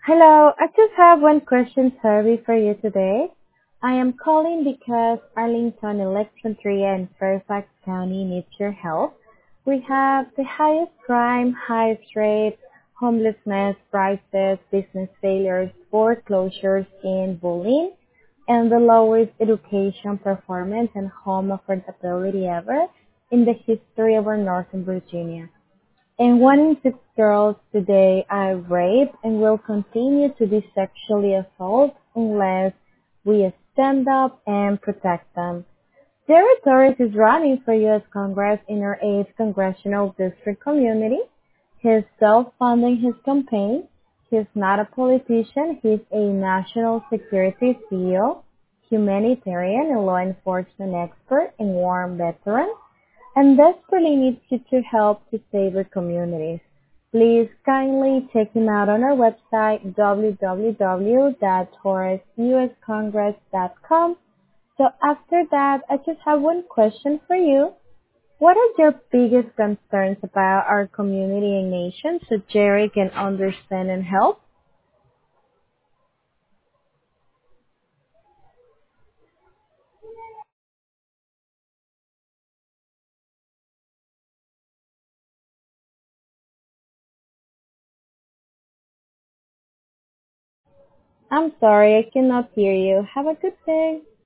Hello, I just have one question survey for you today. I am calling because Arlington, Alexandria, and Fairfax County needs your help. We have the highest crime, highest rates, homelessness, prices, business failures, foreclosures in bullying, and the lowest education performance and home affordability ever in the history of our Northern Virginia. And one in six girls today are raped and will continue to be sexually assaulted unless we stand up and protect them. Jerry Torres is running for U.S. Congress in our 8th Congressional District community. He's self-funding his campaign. He's not a politician. He's a national security CEO, humanitarian and law enforcement expert, and war veteran and desperately needs you to help to save our communities. Please kindly check him out on our website www.torresuscongress.com. So after that, I just have one question for you. What are your biggest concerns about our community and nation so Jerry can understand and help? I'm sorry, I cannot hear you. Have a good day.